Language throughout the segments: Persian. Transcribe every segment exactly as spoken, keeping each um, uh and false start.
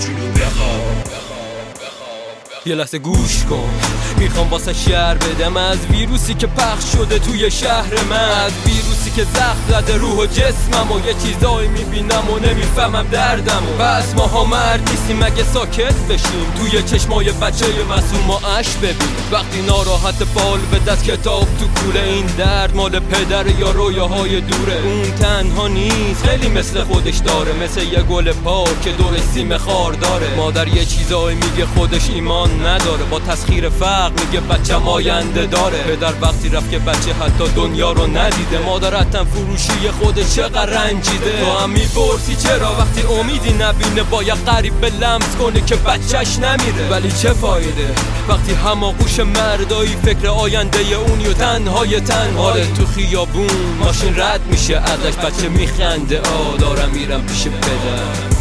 کوچولو بخواب. یه لحظه گوش کن، میخوام واسه شهر بدم از ویروسی که پخش شده توی شهر من، از ویروسی که زخم زده روح و جسمم و یه چیزایی میبینم و نمیفهمم دردم و پس ماها مرد نیستیم اگه ساکت بشیم، توی چشمای بچه معصوم ما اش ببین. وقتی ناراحت فال به دست کتاب تو کوله، این درد مال پدر یا رویاهای دوره. اون تنها نیست، خیلی مثل خودش داره، مثل یه گل پاک که دور سیم خار داره. مادر یه چیزایی میگه خودش ایمان نداره، با تسخیر فقر میگه بچم آینده داره. پدر وقتی رفت که بچه حتی دنیا رو ندیده، مادر حتم فروشی خود چقدر رنجیده. تو هم میپرسی چرا وقتی امیدی نبینه باید قریب به لمس کنه که بچهش نمیره. ولی چه فایده وقتی هماغوش مردایی فکر آینده اونی و تنهای تنهایی. تو خیابون ماشین رد میشه ازش، بچه میخنده آ دارم میرم پیش پدر.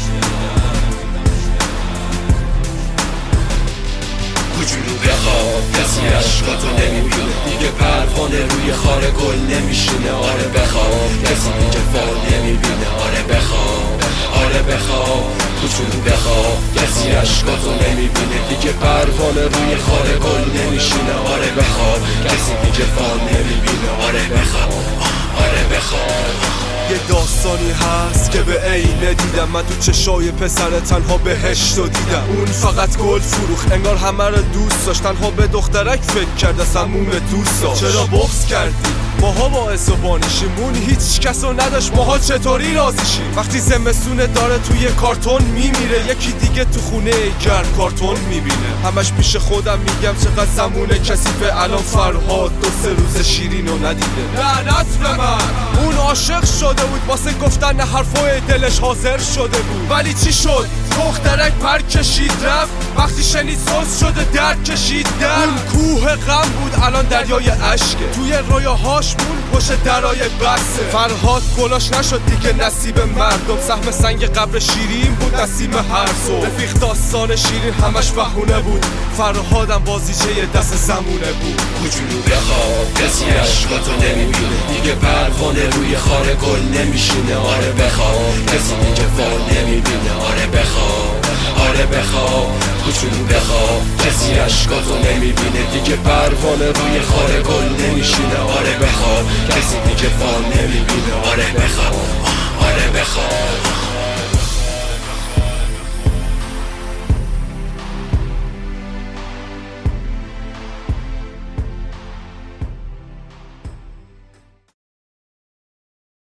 کوچولو بخواب، کسی عشقاتو نمیبینه دیگه، پروانه روی خار گل نمیشینه. آره بخواب، کسی دیگه فال نمیبینه. آره بخواب، آره بخواب، کوچولو بخواب، کسی عشقاتو نمیبینه دیگه، پروانه روی خار گل نمیشینه. آره بخواب، کسی دیگه فال نمیبینه. آره بخواب، آره بخواب. یه داستانی هست که به عینه دیدم من تو چشای پسر تنها بهشتو دیدم. اون فقط گل فروخ، انگار همه رو دوست داشت، تنها به دخترک فکر کرد از عموم دوست داشت. چرا بغض کردی؟ ماها باعث و بانیشیم، اون هیچ کسو نداشت، ماها چطوری راضیشیم؟ وقتی زمستون داره توی کارتون میمیره، یکی دیگه تو خونه گرم کارتون میبینه. همش پیش خودم میگم چقدر زمونه کثیفه، الان فرهاد دو سه روز شیرینو ندیده. لعنت به من، اون عاشق شده بود واسه گفتن حرفای دلش حاضر شده بود، ولی چی شد؟ دخترک پر کشید رفت، وقتی شنید سوز شده درد کشید در. اون کوه غم بود الان دریای اشکه، توی رویاهاش مون پشت درای بسه. فرهاد گلاش نشد دیگه نصیب مردم، سهم سنگ قبر شیرین بود نسیم هر صبح. رفیق داستان شیرین همش بهونه بود، فرهادم بازیچه دست زمونه بود. کوچولو بخواب، کسی عشقاتو نمیبینه دیگه، پروانه روی خار گل نمیشینه. آره بخواب، کسی دیگه فال نمیبینه. آره بخواب، آره بخواب، کوچولو بخواب، کسی عشقاتو نمیبینه دیگه، پروانه روی خار گل نمیشینه. آره بخواب، کسی دیگه فال نمیبینه. آره بخواب، آره بخواب.